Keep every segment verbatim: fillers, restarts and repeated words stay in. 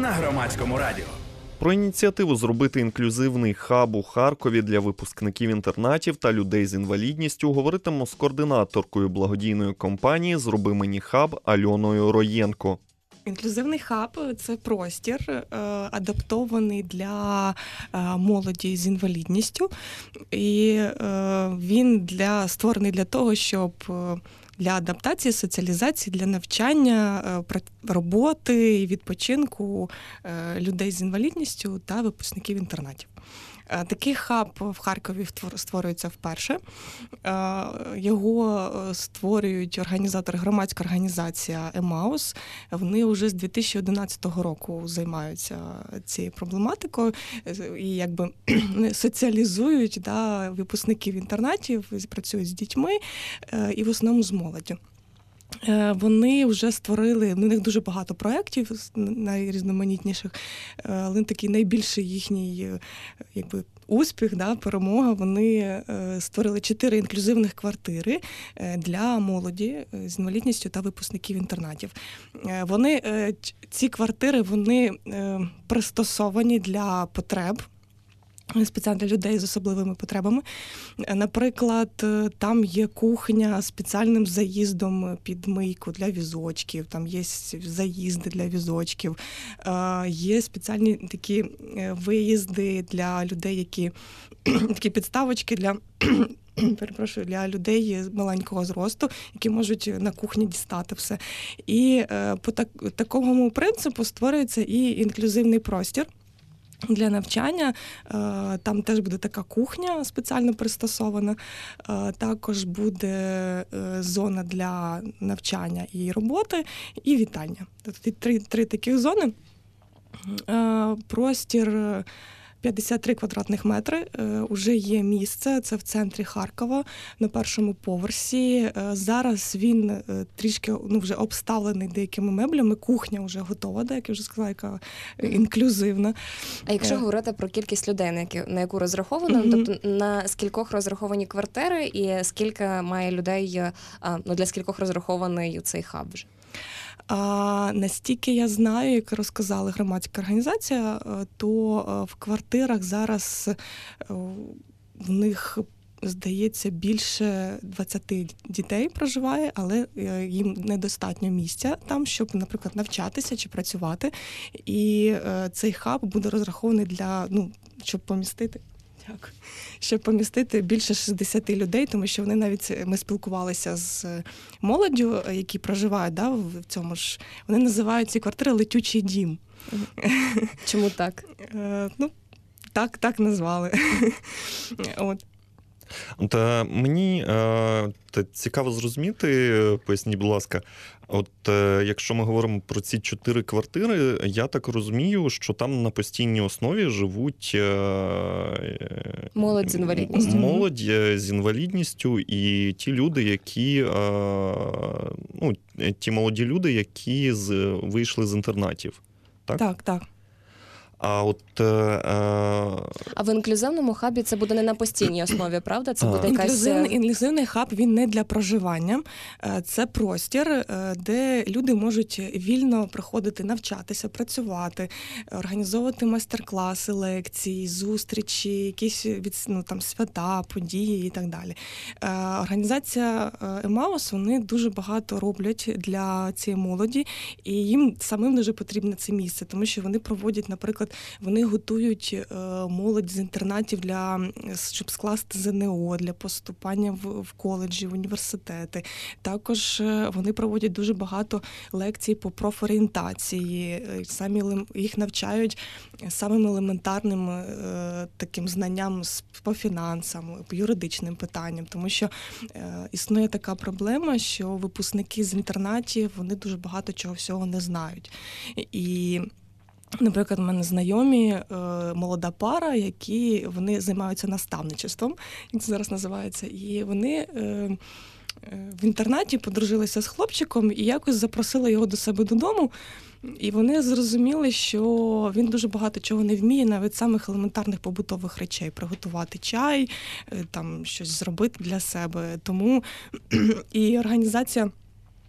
на Громадському радіо. Про ініціативу зробити інклюзивний хаб у Харкові для випускників інтернатів та людей з інвалідністю говоритимо з координаторкою благодійної компанії «Зроби мені хаб» Альоною Роєнко. Інклюзивний хаб – це простір, адаптований для молоді з інвалідністю. І він для, створений для того, щоб для адаптації, соціалізації, для навчання, роботи і відпочинку людей з інвалідністю та випускників інтернатів. Такий хаб в Харкові створюється вперше. Його створюють організатори, громадська організація «Емаус». Вони вже з дві тисячі одинадцятого року займаються цією проблематикою і якби соціалізують да, випускників інтернатів, працюють з дітьми і в основному з молоддю. Вони вже створили, у них дуже багато проєктів, найрізноманітніших, але такий найбільший їхній якби, успіх, да, перемога. Вони створили чотири інклюзивних квартири для молоді з інвалідністю та випускників інтернатів. Вони, ці квартири вони пристосовані для потреб, спеціально для людей з особливими потребами. Наприклад, там є кухня з спеціальним заїздом під мийку для візочків, там є заїзди для візочків, є спеціальні такі виїзди для людей, які такі підставочки для перепрошую, для людей з маленького зросту, які можуть на кухні дістати все. І по так, такому принципу створюється і інклюзивний простір для навчання. Там теж буде така кухня спеціально пристосована, також буде зона для навчання і роботи, і вітання. Тобто три, три таких зони. Простір п'ятдесят три квадратних метри, уже є місце, це в центрі Харкова, на першому поверсі. Зараз він трішки ну, вже обставлений деякими меблями, кухня вже готова, як я вже сказала, яка інклюзивна. А якщо говорити про кількість людей, на, які, на яку розраховано, mm-hmm. тобто на скількох розраховані квартири і скільки має людей, ну, для скількох розрахований цей хаб вже? А настільки я знаю, як розказала громадська організація, то в квартирах зараз в них, здається, більше двадцять дітей проживає, але їм недостатньо місця там, щоб, наприклад, навчатися чи працювати. І цей хаб буде розрахований для, ну, щоб помістити. Так. Щоб помістити більше шістдесят людей, тому що вони навіть, ми спілкувалися з молоддю, які проживають да, в цьому ж, вони називають ці квартири «летючий дім». Чому так? Ну, так, так назвали. От. Та мені е, та цікаво зрозуміти, поясніть, будь ласка, от е, якщо ми говоримо про ці чотири квартири, я так розумію, що там на постійній основі живуть е, молодь з інвалідністю. Молодь з інвалідністю і ті люди, які, е, ну, ті молоді люди, які з, вийшли з інтернатів. Так, так. так. А от е, а в інклюзивному хабі це буде не на постійній основі, правда? Це буде якась... інклюзивний, інклюзивний хаб, він не для проживання. Це простір, де люди можуть вільно приходити навчатися, працювати, організовувати майстер-класи, лекції, зустрічі, якісь ну, там, свята, події і так далі. Організація «Емаус», вони дуже багато роблять для цієї молоді, і їм самим дуже потрібне це місце, тому що вони проводять, наприклад, вони готують молодь з інтернатів, для, щоб скласти ЗНО, для поступання в, в коледжі, в університети. Також вони проводять дуже багато лекцій по профорієнтації, самі їх навчають самим елементарним е, таким знанням по фінансам, по юридичним питанням, тому що е, існує така проблема, що випускники з інтернатів, вони дуже багато чого всього не знають. І наприклад, у мене знайомі е, молода пара, які вони займаються наставничеством, як це зараз називається, і вони е, в інтернаті подружилися з хлопчиком і якось запросили його до себе додому, і вони зрозуміли, що він дуже багато чого не вміє, навіть самих елементарних побутових речей, приготувати чай, там щось зробити для себе. Тому і організація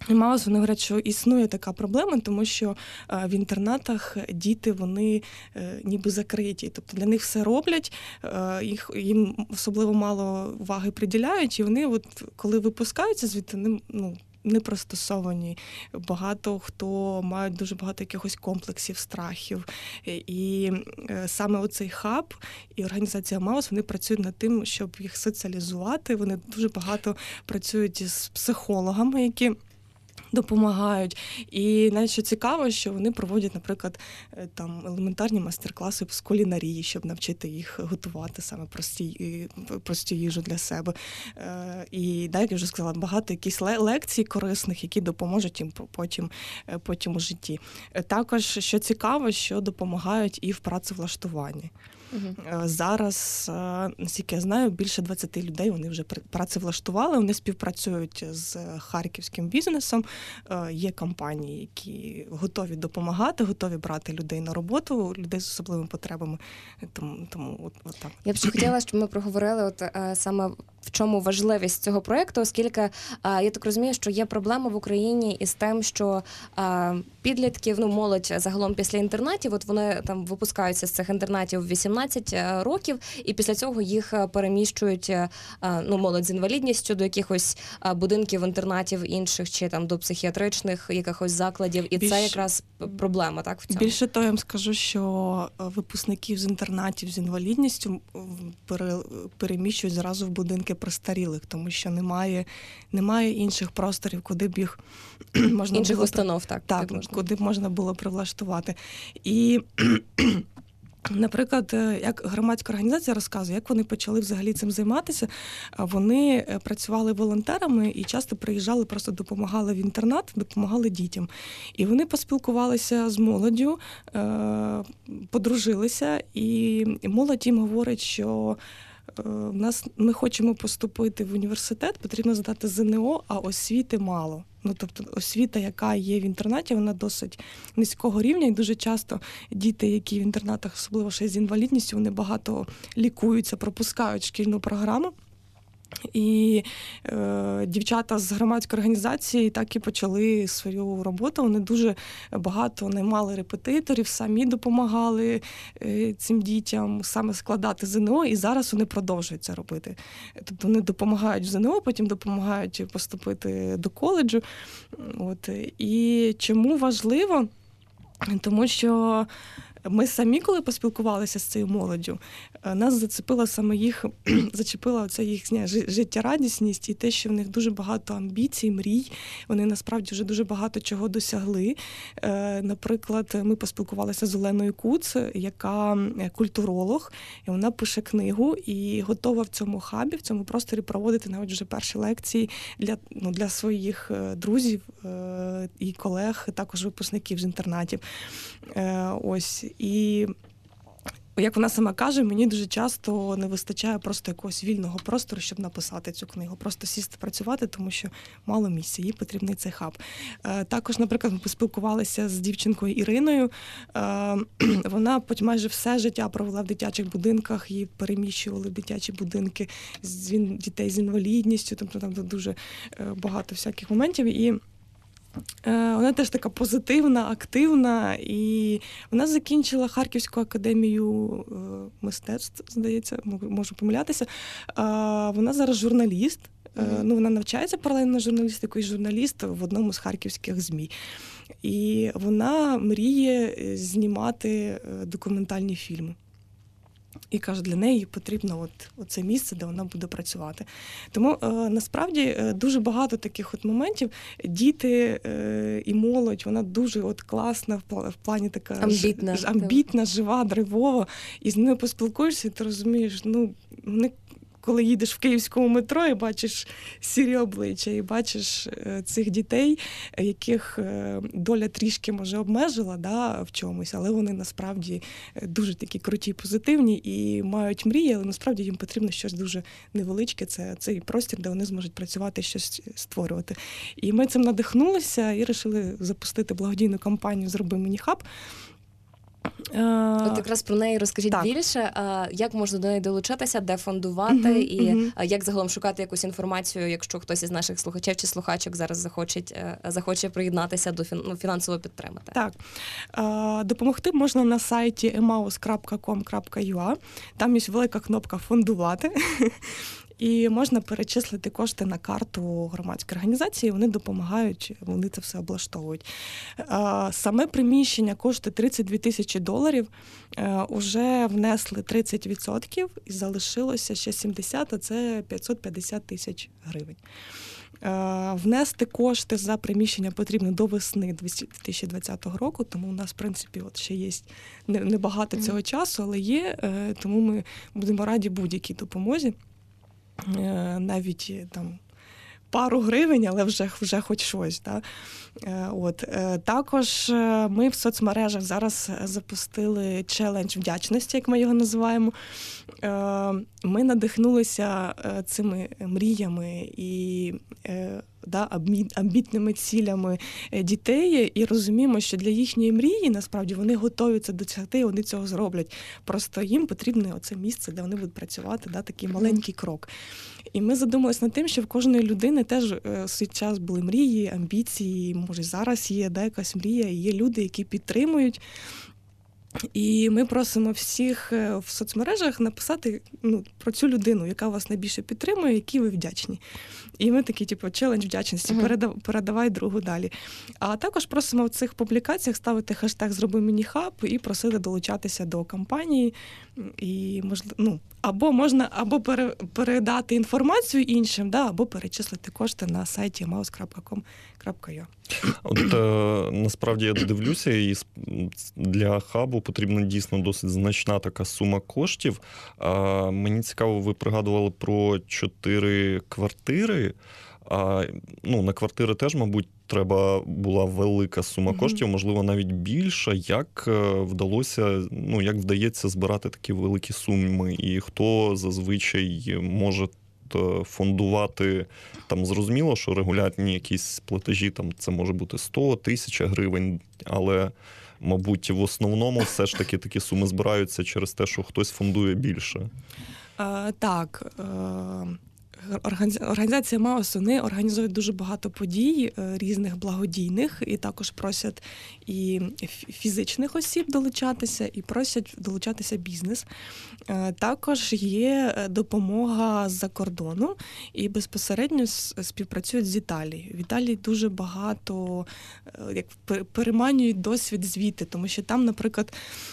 Емаус, вони говорять, що існує така проблема, тому що в інтернатах діти, вони ніби закриті. Тобто для них все роблять, їх, їм особливо мало уваги приділяють, і вони, от, коли випускаються звідти, вони, ну, не пристосовані. Багато хто мають дуже багато якихось комплексів, страхів. І саме оцей хаб і організація Емаус, вони працюють над тим, щоб їх соціалізувати. Вони дуже багато працюють з психологами, які допомагають. І навіть що цікаво, що вони проводять, наприклад, там елементарні майстер-класи з кулінарії, щоб навчити їх готувати саме прості, прості їжу для себе. І, так, як я вже сказала, багато якісь лекцій корисних, які допоможуть їм потім, потім у житті. Також, що цікаво, що допомагають і в працевлаштуванні. Угу. Зараз, наскільки я знаю, більше двадцять людей вони вже працевлаштували, вони співпрацюють з харківським бізнесом. Є компанії, які готові допомагати, готові брати людей на роботу, людей з особливими потребами. Тому, тому от, от так. Я б ще хотіла, щоб ми проговорили от саме в чому важливість цього проєкту, оскільки я так розумію, що є проблема в Україні із тим, що підлітків, ну, молодь загалом після інтернатів, от вони там випускаються з цих інтернатів в вісімнадцять років, і після цього їх переміщують, ну, молодь з інвалідністю до якихось будинків, інтернатів інших, чи там до психіатричних якихось закладів, і Більш... це якраз проблема, так, в цьому? Більше того, я вам скажу, що випускників з інтернатів з інвалідністю пере... переміщують зразу в будинки престарілих, тому що немає, немає інших просторів, куди б їх можна інших було... установ, так, так куди б можна було прилаштувати. І наприклад, як громадська організація розказує, як вони почали взагалі цим займатися. Вони працювали волонтерами і часто приїжджали, просто допомагали в інтернат, допомагали дітям. І вони поспілкувалися з молоддю, подружилися, і молодь їм говорить, що в нас, ми хочемо поступити в університет, потрібно здати ЗНО, а освіти мало. Ну, тобто освіта, яка є в інтернаті, вона досить низького рівня, і дуже часто діти, які в інтернатах, особливо ще з інвалідністю, вони багато лікуються, пропускають шкільну програму. І е, дівчата з громадської організації так і почали свою роботу. Вони дуже багато наймали репетиторів, самі допомагали е, цим дітям саме складати ЗНО, і зараз вони продовжують це робити. Тобто вони допомагають в ЗНО, потім допомагають поступити до коледжу. От. І чому важливо? Тому що ми самі, коли поспілкувалися з цією молоддю, нас зацепила саме їх, зачепила оця їхня життєрадісність і те, що в них дуже багато амбіцій, мрій. Вони насправді вже дуже багато чого досягли. Наприклад, ми поспілкувалися з Оленою Куц, яка культуролог, і вона пише книгу і готова в цьому хабі, в цьому просторі проводити навіть вже перші лекції для, ну, для своїх друзів і колег, також випускників з інтернатів. Ось. І, як вона сама каже, мені дуже часто не вистачає просто якогось вільного простору, щоб написати цю книгу. Просто сісти працювати, тому що мало місця, їй потрібний цей хаб. Також, наприклад, ми поспілкувалися з дівчинкою Іриною. Вона майже все життя провела в дитячих будинках, її переміщували в дитячі будинки з дітей з інвалідністю, тобто там дуже багато всяких моментів. І вона теж така позитивна, активна, і вона закінчила Харківську академію мистецтв, здається, можу помилятися. Вона зараз журналіст, mm-hmm. ну, вона навчається паралельно на журналістику і журналіст в одному з харківських ЗМІ. І вона мріє знімати документальні фільми. І каже, для неї потрібно от, оце місце, де вона буде працювати. Тому е, насправді е, дуже багато таких от моментів. Діти е, і молодь, вона дуже от класна, в, в плані така амбітна, ж, амбітна, жива, драйвова. І з ними поспілкуєшся, і ти розумієш, ну, вони, коли їдеш в київському метро і бачиш сірі обличчя, і бачиш е, цих дітей, яких е, доля трішки, може, обмежила, да, в чомусь, але вони насправді дуже такі круті, позитивні і мають мрії, але насправді їм потрібно щось дуже невеличке, це цей простір, де вони зможуть працювати, щось створювати. І ми цим надихнулися і вирішили запустити благодійну кампанію «Зроби мені хаб». От якраз про неї розкажіть так. більше, як можна до неї долучатися, де фондувати, uh-huh, і uh-huh. як загалом шукати якусь інформацію, якщо хтось із наших слухачів чи слухачок зараз захоче, захоче приєднатися до фін, ну, фінансово підтримати. Так. Допомогти можна на сайті emaus крапка ком крапка ю а. Там є велика кнопка «Фондувати». І можна перечислити кошти на карту громадської організації, вони допомагають, вони це все облаштовують. Саме приміщення коштує тридцять дві тисячі доларів, уже внесли тридцять відсотків і залишилося ще сімдесят, а це п'ятсот п'ятдесят тисяч гривень. Внести кошти за приміщення потрібно до весни дві тисячі двадцятого року, тому у нас, в принципі, от ще є небагато цього часу, але є, тому ми будемо раді будь-якій допомозі. Навіть там пару гривень, але вже, вже хоч щось. Да? От. Також ми в соцмережах зараз запустили челендж вдячності, як ми його називаємо. Ми надихнулися цими мріями і да, амбітними цілями дітей і розуміємо, що для їхньої мрії, насправді, вони готові це досягти, і вони цього зроблять. Просто їм потрібне оце місце, де вони будуть працювати, да, такий маленький крок. І ми задумалися над тим, що в кожної людини теж в свій час були мрії, амбіції, може зараз є да, якась мрія, і є люди, які підтримують. І ми просимо всіх в соцмережах написати ну, про цю людину, яка вас найбільше підтримує, які ви вдячні. І ми такі, типу, челендж вдячності, uh-huh. передав, передавай другу далі. А також просимо в цих публікаціях ставити хештег «Зроби міні-хаб» і просити долучатися до кампанії. І, можливо, ну, або можна або пере, передати інформацію іншим, да, або перечислити кошти на сайті emaus крапка ком крапка ю а. От е, насправді я дивлюся, і для хабу потрібна дійсно досить значна така сума коштів. А, мені цікаво, ви пригадували про чотири квартири. А, ну, на квартири теж, мабуть, треба була велика сума mm-hmm. коштів, можливо, навіть більша. Як вдалося, ну, як вдається збирати такі великі суми? І хто зазвичай може фондувати, там зрозуміло, що регулярні якісь платежі, там це може бути сто, тисяча гривень, але, мабуть, в основному все ж таки такі суми збираються через те, що хтось фондує більше. А, так, організація emaus, вони організують дуже багато подій різних благодійних, і також просять і фізичних осіб долучатися, і просять долучатися бізнес. Також є допомога з-за кордону, і безпосередньо співпрацюють з Італією. В Італії дуже багато як переманюють досвід звідти, тому що там, наприклад,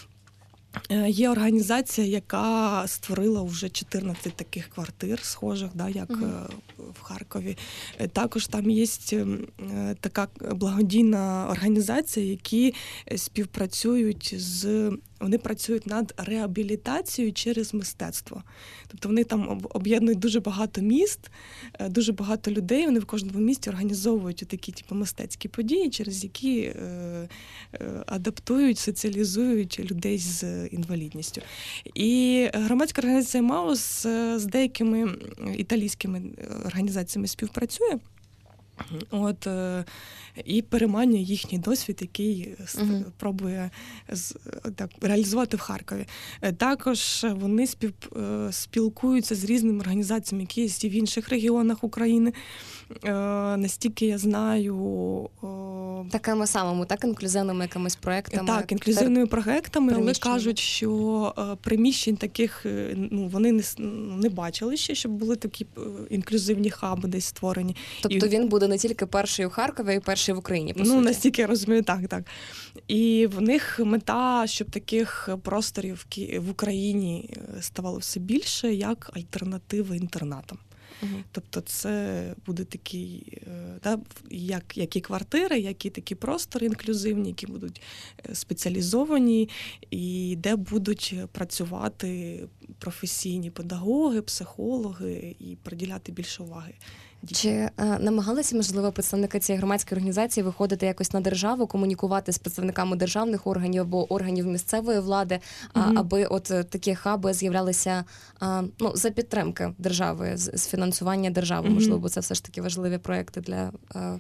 є організація, яка створила вже чотирнадцять таких квартир схожих, да, як uh-huh. в Харкові. Також там є така благодійна організація, які співпрацюють з... Вони працюють над реабілітацією через мистецтво. Тобто вони там об'єднують дуже багато міст, дуже багато людей, вони в кожному місті організовують такі типу, мистецькі події, через які е, е, адаптують, соціалізують людей з інвалідністю. І громадська організація emaus з деякими італійськими організаціями співпрацює. От, і переманює їхній досвід, який uh-huh. пробує так, реалізувати в Харкові. Також вони спів, спілкуються з різними організаціями, які є в інших регіонах України. Настільки я знаю... Такими самими, так, інклюзивними якимись проєктами? Так, інклюзивними проєктами, але кажуть, що приміщень таких ну, вони не, не бачили ще, щоб були такі інклюзивні хаби десь створені. Тобто і... він буде не тільки перший у Харкові, а й перший в Україні, по суті? Ну, настільки я розумію, так, так. І в них мета, щоб таких просторів в Україні ставало все більше, як альтернативи інтернатам. Угу. Тобто це буде такий, да, як, як і квартири, як і такі простори інклюзивні, які будуть спеціалізовані, і де будуть працювати професійні педагоги, психологи і приділяти більше уваги. Чи е, намагалися, можливо, представники цієї громадської організації виходити якось на державу, комунікувати з представниками державних органів або органів місцевої влади, mm-hmm. а, аби от такі хаби з'являлися а, ну, за підтримки держави, з, з фінансування держави, mm-hmm. можливо, бо це все ж таки важливі проекти для... А...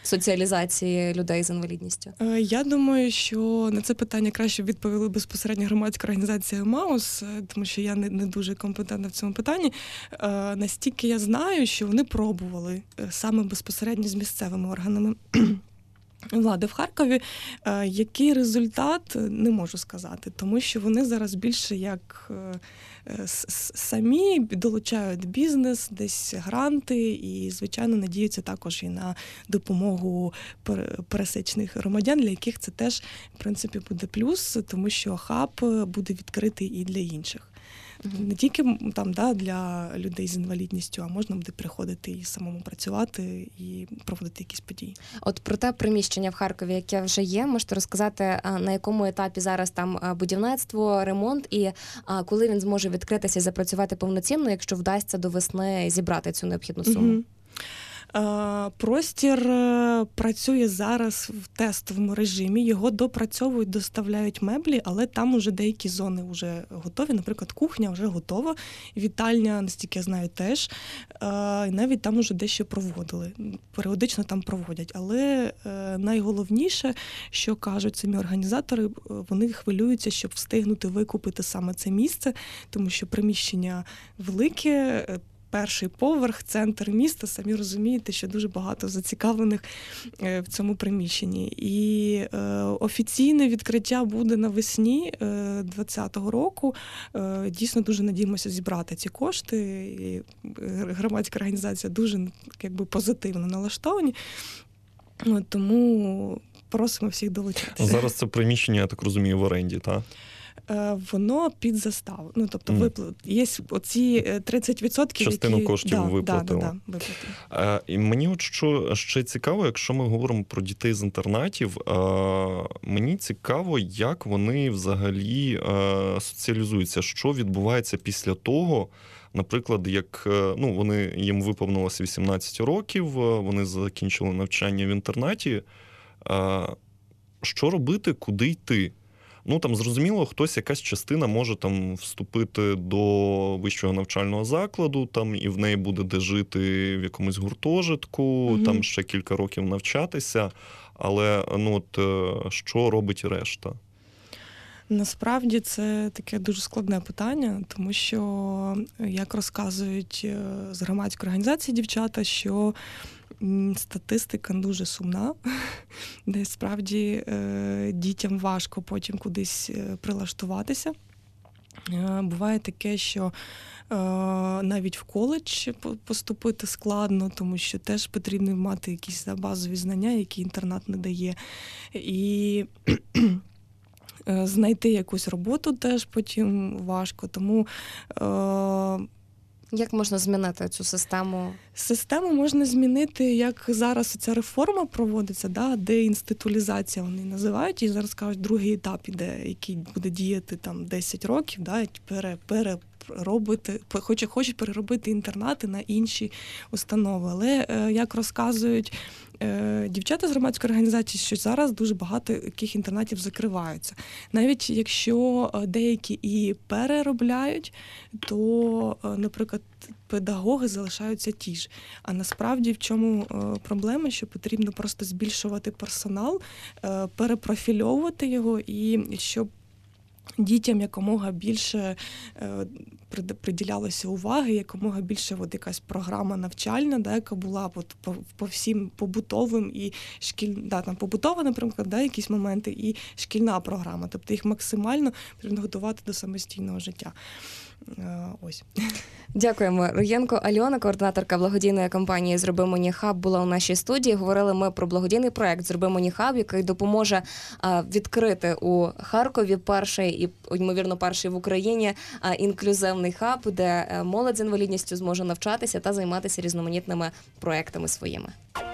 соціалізації людей з інвалідністю? Е, Я думаю, що на це питання краще відповіли безпосередньо громадська організація «Емаус», е, тому що я не, не дуже компетентна в цьому питанні. Е, Настільки я знаю, що вони пробували е, саме безпосередньо з місцевими органами влади в Харкові. Е, Який результат, не можу сказати, тому що вони зараз більше як е, с- с- самі долучають бізнес, десь гранти і, звичайно, надіються також і на допомогу пер- пересічних громадян, для яких це теж, в принципі, буде плюс, тому що хаб буде відкритий і для інших. Не тільки там, да, для людей з інвалідністю, а можна буде приходити і самому працювати, і проводити якісь події. От про те приміщення в Харкові, яке вже є, можете розказати, а, на якому етапі зараз там а, будівництво, ремонт, і а, коли він зможе відкритися і запрацювати повноцінно, якщо вдасться до весни зібрати цю необхідну суму? Мгм. Е, Простір е, працює зараз в тестовому режимі, його допрацьовують, доставляють меблі, але там уже деякі зони вже готові. Наприклад, кухня вже готова, вітальня, настільки я знаю, теж. Е, І навіть там уже дещо проводили. Періодично там проводять. Але е, найголовніше, що кажуть самі організатори, е, вони хвилюються, щоб встигнути викупити саме це місце, тому що приміщення велике, е, перший поверх, центр міста, самі розумієте, що дуже багато зацікавлених е, в цьому приміщенні. І е, офіційне відкриття буде навесні е, двадцятого року. Е, дійсно, дуже надіємося зібрати ці кошти. І громадська організація дуже, якби, позитивно налаштовані. От, тому просимо всіх долучатися. Зараз це приміщення, я так розумію, в оренді, так? Е, Воно під заставу. Ну, тобто, Мгм. виплат. Є оці е, тридцять відсотків, Частину які... коштів да, виплатили. Да, да, да, виплатили. Е, І мені от що ще цікаво, якщо ми говоримо про дітей з інтернатів, е, мені цікаво, як вони взагалі е, соціалізуються, що відбувається після того, наприклад, як е, ну, вони, їм виповнилося вісімнадцять років, е, вони закінчили навчання в інтернаті. Е, Що робити, куди йти? Ну, там, зрозуміло, хтось, якась частина може там вступити до вищого навчального закладу, там, і в неї буде де жити в якомусь гуртожитку, Мгм. там ще кілька років навчатися. Але, ну, от, е, що робить решта? Насправді це таке дуже складне питання, тому що, як розказують е, з громадської організації дівчата, що м, статистика дуже сумна, де справді е, дітям важко потім кудись е, прилаштуватися. Е, Буває таке, що е, навіть в коледж по- поступити складно, тому що теж потрібно мати якісь да, базові знання, які інтернат не дає. І е, знайти якусь роботу теж потім важко. Тому е, Як можна змінити цю систему? систему можна змінити, як зараз ця реформа проводиться, да, деінституалізація вони називають, і зараз кажуть, другий етап іде, який буде діяти там десять років, да, і пере, переробити, хоче, хочуть переробити інтернати на інші установи. Але, е, як розказують е, дівчата з громадської організації, що зараз дуже багато яких інтернатів закриваються. Навіть якщо е, деякі і переробляють, то, е, наприклад, педагоги залишаються ті ж. А насправді в чому е, проблема, що потрібно просто збільшувати персонал, е, перепрофільовувати його, і щоб дітям якомога більше е, прид- приділялося уваги, якомога більше от якась програма навчальна, да, яка була от, по, по всім побутовим і шкіль... да, там побутова, наприклад, да, якісь моменти, і шкільна програма. Тобто їх максимально потрібно готувати до самостійного життя. Е, ось. Дякуємо. Роєнко Альона, координаторка благодійної кампанії «Зроби мені хаб», була у нашій студії. Говорили ми про благодійний проект «Зроби мені хаб», який допоможе а, відкрити у Харкові перший і, ймовірно, перший в Україні а, інклюзивний хаб, де е, молодь з інвалідністю зможе навчатися та займатися різноманітними проектами своїми.